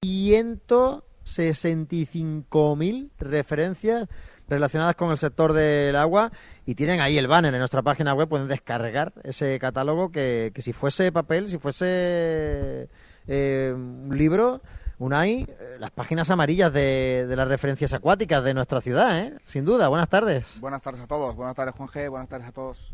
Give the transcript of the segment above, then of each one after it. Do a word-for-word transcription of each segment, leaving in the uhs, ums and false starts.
ciento sesenta y cinco mil referencias relacionadas con el sector del agua, y tienen ahí el banner en nuestra página web, pueden descargar ese catálogo que, que si fuese papel, si fuese eh, un libro, Unai, eh, las páginas amarillas de, de las referencias acuáticas de nuestra ciudad, ¿eh? Sin duda. Buenas tardes. Buenas tardes a todos, buenas tardes Juan G, buenas tardes a todos.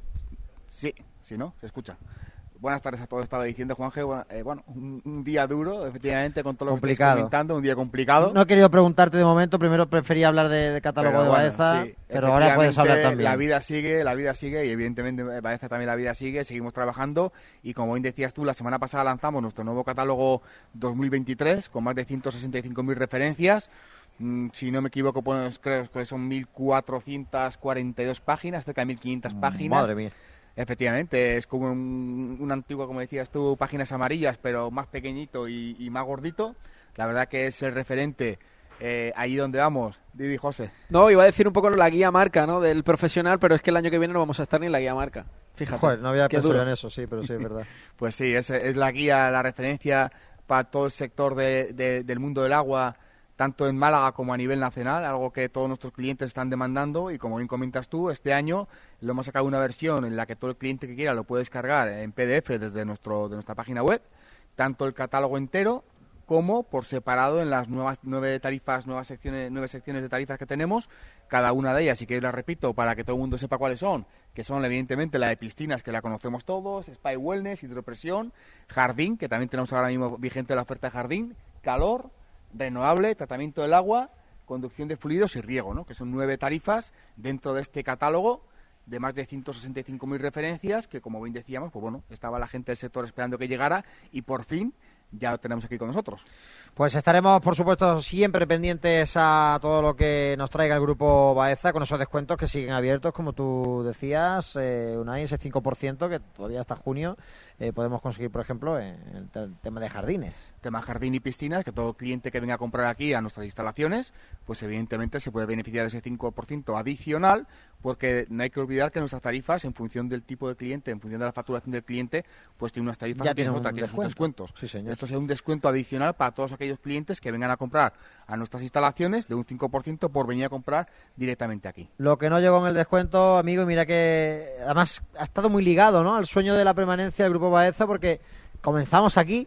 Sí, sí, ¿no? Se escucha. Buenas tardes a todos, estaba diciendo Juan G. Bueno, eh, bueno un, un día duro, efectivamente, con todo lo complicado. que estáis comentando, un día complicado. No he querido preguntarte de momento, primero prefería hablar de, de catálogo pero de bueno, Baeza, sí, pero ahora puedes hablar también. La vida sigue, la vida sigue, y evidentemente Baeza también la vida sigue, seguimos trabajando, y como bien decías tú, la semana pasada lanzamos nuestro nuevo catálogo dos mil veintitrés, con más de ciento sesenta y cinco mil referencias. Mm, si no me equivoco, pues creo que son mil cuatrocientas cuarenta y dos páginas, cerca de mil quinientas páginas. Madre mía. Efectivamente, es como un, un antiguo, como decías tú, páginas amarillas, pero más pequeñito y, y más gordito. La verdad que es el referente eh, ahí donde vamos. Didi, José. No, iba a decir un poco la guía marca, ¿no?, del profesional, pero es que el año que viene no vamos a estar ni en la guía marca. Fíjate. Joder, no había pensado duro. en eso, sí, pero sí, es verdad. Pues sí, es, es la guía, la referencia para todo el sector de, de, del mundo del agua, tanto en Málaga como a nivel nacional, algo que todos nuestros clientes están demandando, y como bien comentas tú, este año lo hemos sacado una versión en la que todo el cliente que quiera lo puede descargar en P D F desde nuestro de nuestra página web, tanto el catálogo entero como por separado en las nuevas nueve tarifas, nuevas secciones, nueve secciones de tarifas que tenemos, cada una de ellas, y que las repito para que todo el mundo sepa cuáles son, que son evidentemente la de piscinas, que la conocemos todos, Spa y Wellness, hidropresión, jardín, que también tenemos ahora mismo vigente la oferta de jardín, calor, renovable, tratamiento del agua, conducción de fluidos y riego, ¿no?, que son nueve tarifas dentro de este catálogo de más de ciento sesenta y cinco mil referencias, que como bien decíamos, pues bueno, estaba la gente del sector esperando que llegara, y por fin ya lo tenemos aquí con nosotros. Pues estaremos, por supuesto, siempre pendientes a todo lo que nos traiga el Grupo Baeza, con esos descuentos que siguen abiertos, como tú decías, eh, Unai, ese cinco por ciento que todavía hasta junio eh, podemos conseguir, por ejemplo, en el t- tema de jardines. Tema jardín y piscinas, que todo cliente que venga a comprar aquí a nuestras instalaciones, pues evidentemente se puede beneficiar de ese cinco por ciento adicional, porque no hay que olvidar que nuestras tarifas, en función del tipo de cliente, en función de la facturación del cliente, pues tiene unas tarifas ya y tiene tiene otras, un tiene sus descuento. descuentos. Sí, señor. Esto es un descuento adicional para todos aquellos clientes que vengan a comprar a nuestras instalaciones, de un cinco por ciento por venir a comprar directamente aquí. Lo que no llegó en el descuento, amigo, y mira que además ha estado muy ligado, ¿no?, al sueño de la permanencia del Grupo Baeza, porque comenzamos aquí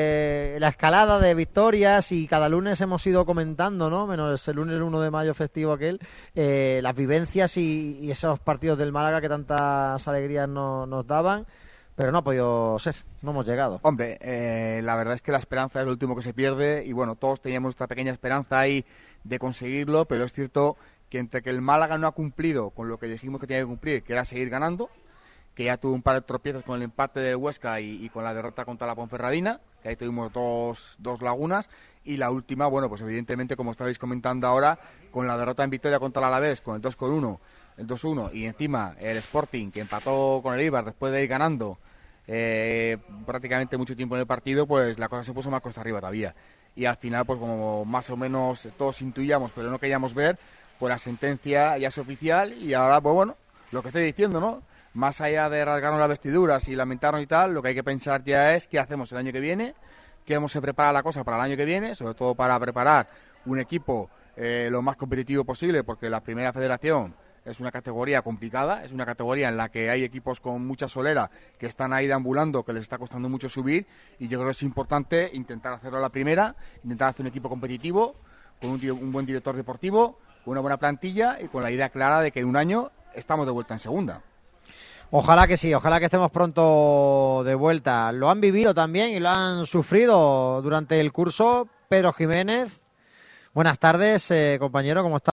eh, la escalada de victorias, y cada lunes hemos ido comentando, ¿no?, menos el lunes el uno de mayo festivo aquel, eh, las vivencias y, y esos partidos del Málaga que tantas alegrías no, nos daban. Pero no ha podido ser, no hemos llegado. Hombre, eh, la verdad es que la esperanza es lo último que se pierde, y bueno, todos teníamos esta pequeña esperanza ahí de conseguirlo, pero es cierto que entre que el Málaga no ha cumplido con lo que dijimos que tenía que cumplir, que era seguir ganando, que ya tuvo un par de tropiezos con el empate del Huesca y, y con la derrota contra la Ponferradina, que ahí tuvimos dos, dos lagunas, y la última, bueno, pues evidentemente, como estabais comentando ahora, con la derrota en Vitoria contra el Alavés, con el dos por uno, el dos uno, y encima el Sporting, que empató con el Eibar después de ir ganando eh, prácticamente mucho tiempo en el partido, pues la cosa se puso más costa arriba todavía. Y al final, pues como más o menos todos intuíamos, pero no queríamos ver, pues la sentencia ya es oficial, y ahora, pues bueno, lo que estoy diciendo, ¿no?, más allá de rasgarnos las vestiduras y lamentarnos y tal, lo que hay que pensar ya es qué hacemos el año que viene, cómo se prepara la cosa para el año que viene, sobre todo para preparar un equipo eh, lo más competitivo posible, porque la primera federación es una categoría complicada, es una categoría en la que hay equipos con mucha solera que están ahí deambulando, que les está costando mucho subir, y yo creo que es importante intentar hacerlo a la primera, intentar hacer un equipo competitivo, con un, un buen director deportivo, con una buena plantilla y con la idea clara de que en un año estamos de vuelta en segunda. Ojalá que sí, ojalá que estemos pronto de vuelta. Lo han vivido también y lo han sufrido durante el curso. Pedro Jiménez, buenas tardes, eh, compañero, ¿cómo está?